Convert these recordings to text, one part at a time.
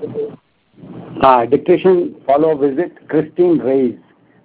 Dictation follow visit Christine Reyes,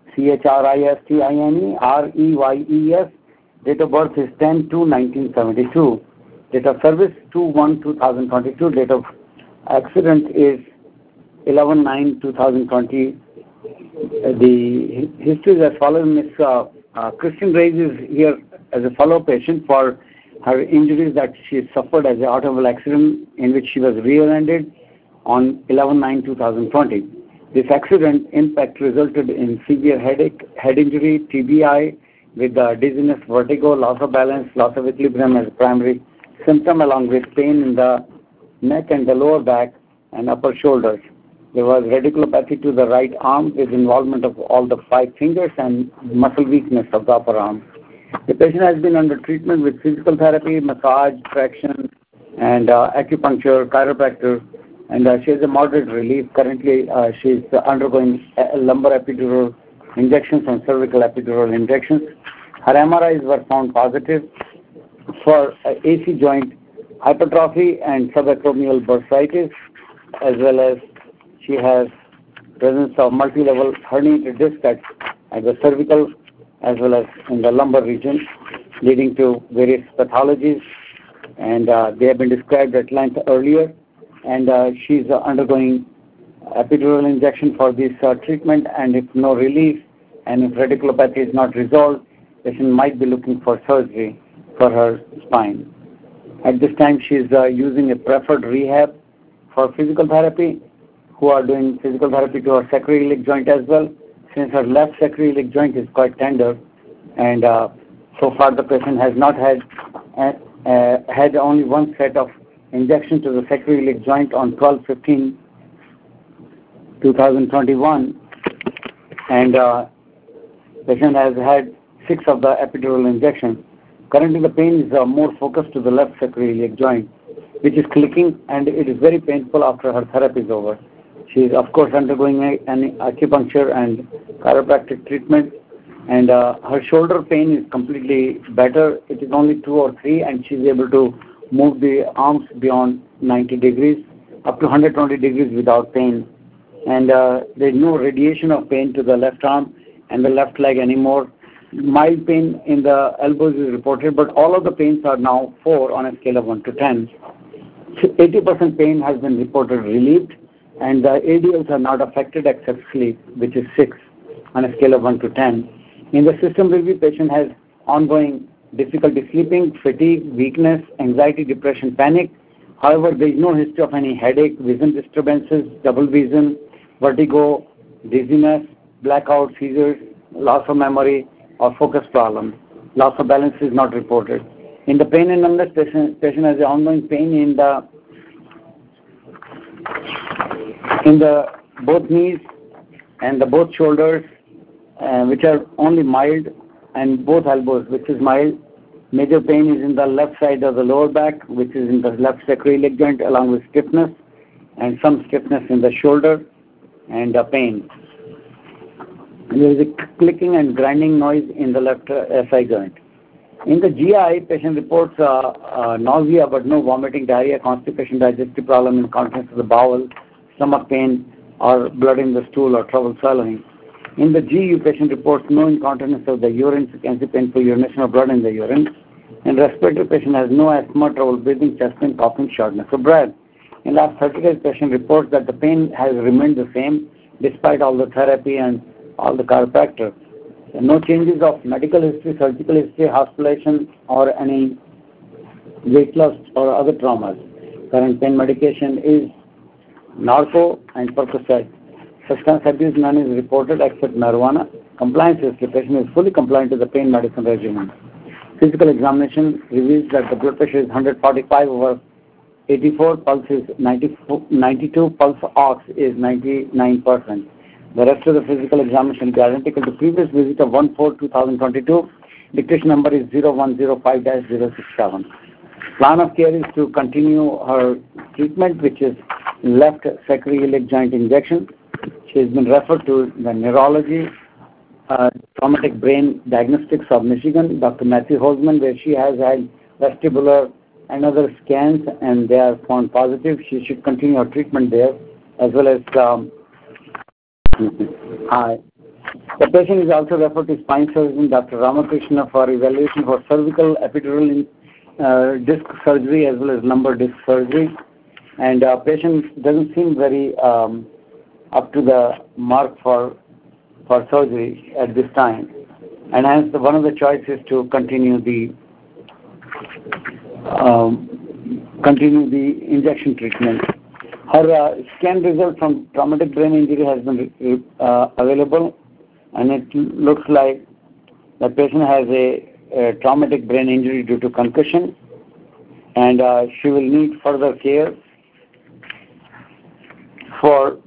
Christine Reyes. Date of birth is 10/2/1972. Date of service 2/1/2022. Date of accident is 11/9/2020. The history is as follows. Miss Christine Reyes is here as a follow patient for her injuries that she suffered as an automobile accident in which she was rear-ended on 11/9/2020. This accident impact resulted in severe headache, head injury, TBI, with dizziness, vertigo, loss of balance, loss of equilibrium as a primary symptom, along with pain in the neck and the lower back and upper shoulders. There was radiculopathy to the right arm with involvement of all the 5 fingers and muscle weakness of the upper arm. The patient has been under treatment with physical therapy, massage, traction, and acupuncture, chiropractor, and she has a moderate relief. Currently, she is undergoing lumbar epidural injections and cervical epidural injections. Her MRIs were found positive for AC joint hypertrophy and subacromial bursitis, as well as she has presence of multi-level herniated disc at the cervical as well as in the lumbar region, leading to various pathologies, and they have been described at length earlier, and she's undergoing epidural injection for this treatment, and if no relief and if radiculopathy is not resolved, the patient might be looking for surgery for her spine. At this time, she is using a preferred rehab for physical therapy, who are doing physical therapy to her sacroiliac joint as well, since her left sacroiliac joint is quite tender, and so far the patient has not had only one set of injection to the sacroiliac joint on 12/15/2021, and patient has had 6 of the epidural injections. Currently, the pain is more focused to the left sacroiliac joint, which is clicking, and it is very painful after her therapy is over. She is, of course, undergoing an acupuncture and chiropractic treatment, and her shoulder pain is completely better. It is only 2 or 3, and she is able to move the arms beyond 90 degrees, up to 120 degrees without pain. And there is no radiation of pain to the left arm and the left leg anymore. Mild pain in the elbows is reported, but all of the pains are now 4 on a scale of 1 to 10. 80% pain has been reported relieved, and the ADLs are not affected except sleep, which is 6 on a scale of 1 to 10. In the system review, patient has ongoing difficulty sleeping, fatigue, weakness, anxiety, depression, panic. However, there is no history of any headache, vision disturbances, double vision, vertigo, dizziness, blackout, seizures, loss of memory, or focus problems. Loss of balance is not reported. In the pain and numbness, patient has ongoing pain in the both knees and the both shoulders, which are only mild, and both elbows, which is mild. Major pain is in the left side of the lower back, which is in the left sacroiliac joint, along with stiffness, and some stiffness in the shoulder, and pain. There is a clicking and grinding noise in the left SI joint. In the GI, patient reports nausea but no vomiting, diarrhea, constipation, digestive problem, incontinence of the bowel, stomach pain, or blood in the stool, or trouble swallowing. In the GU, patient reports no incontinence of the urine, frequency, painful urination or blood in the urine. In respiratory, patient has no asthma, trouble breathing, chest pain, coughing, shortness of breath. In last 30 days, patient reports that the pain has remained the same despite all the therapy and all the chiropractor. No changes of medical history, surgical history, hospitalization, or any weight loss or other traumas. Current pain medication is Narco and Percocet. Substance abuse none is reported except marijuana. Compliance is the patient is fully compliant to the pain medicine regimen. Physical examination reveals that the blood pressure is 145/84, pulse is 92, pulse ox is 99%. The rest of the physical examination is identical to previous visit of 1/4/2022. Dictation number is 0105-067. Plan of care is to continue her treatment, which is left sacroiliac joint injection. She has been referred to the neurology, traumatic brain diagnostics of Michigan, Dr. Matthew Holzman, where she has had vestibular and other scans, and they are found positive. She should continue her treatment there. as well as the patient is also referred to spine surgeon Dr. Ramakrishna for evaluation for cervical epidural disc surgery as well as lumbar disc surgery. And patient doesn't seem very up to the mark for surgery at this time. And hence one of the choices to continue the injection treatment. Her scan result from traumatic brain injury has been available, and it looks like the patient has a traumatic brain injury due to concussion, and she will need further care for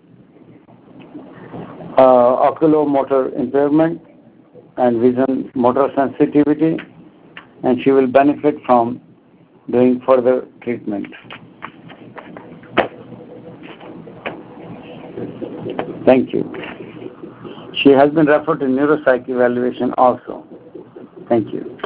oculomotor impairment and vision motor sensitivity, and she will benefit from doing further treatment. Thank you. She has been referred to neuropsych evaluation also. Thank you.